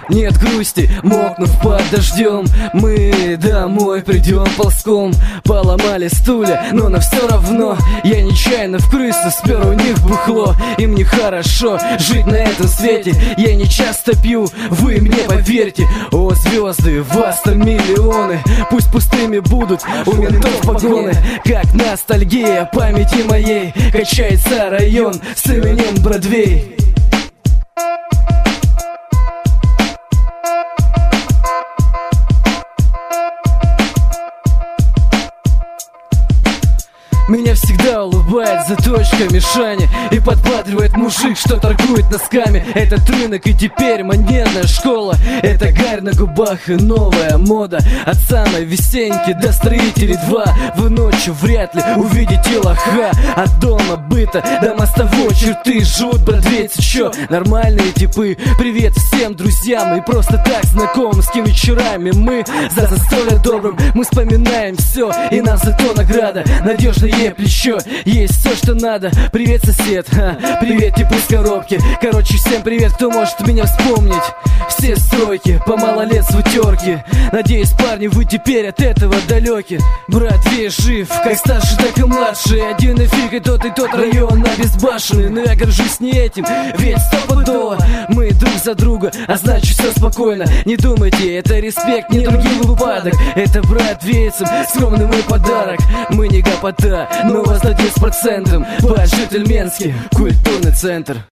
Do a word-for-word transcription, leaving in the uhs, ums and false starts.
нет грусти, мокнув под дождем. Мы домой придем ползком. Поломали стулья, но нам все равно. Я нечаянно в крысу спер у них бухло. Им нехорошо жить на этом свете. Я не часто пью, вы мне поверьте. О, звезды, вас там миллионы. Пусть пустыми будут у ментов погоны. Как ностальгия памяти моей качается район с именем Бродвей. Меня всегда улыбает заточка Мишаня и подбадривает мужик, что торгует носками. Этот рынок и теперь монетная школа. Это гарь на губах и новая мода. От самой весенники до строителей два. Вы ночью вряд ли увидите лоха. От дома быта до мостовой черты живут бродвейцы, чё? Нормальные типы. Привет всем друзьям и просто так знакомым, с кем вечерами мы за застолье добрым. Мы вспоминаем все, и нам за то награда. Надежная плечо, есть все, что надо. Привет, сосед, ха, привет, типы с коробки. Короче, всем привет, кто может меня вспомнить. Все стройки, по малолет с утерки. Надеюсь, парни, вы теперь от этого далеки. Бродвей жив, как старший, так и младший. Один и фиг, и тот, и тот район обезбашенный. Но я горжусь не этим, ведь стопудово мы друг за друга, а значит все спокойно. Не думайте, это респект, не другим выпадок. Это бродвейцам скромный мой подарок. Мы не гопота, но вас на десять процентов. По-джентльменски, культурный центр.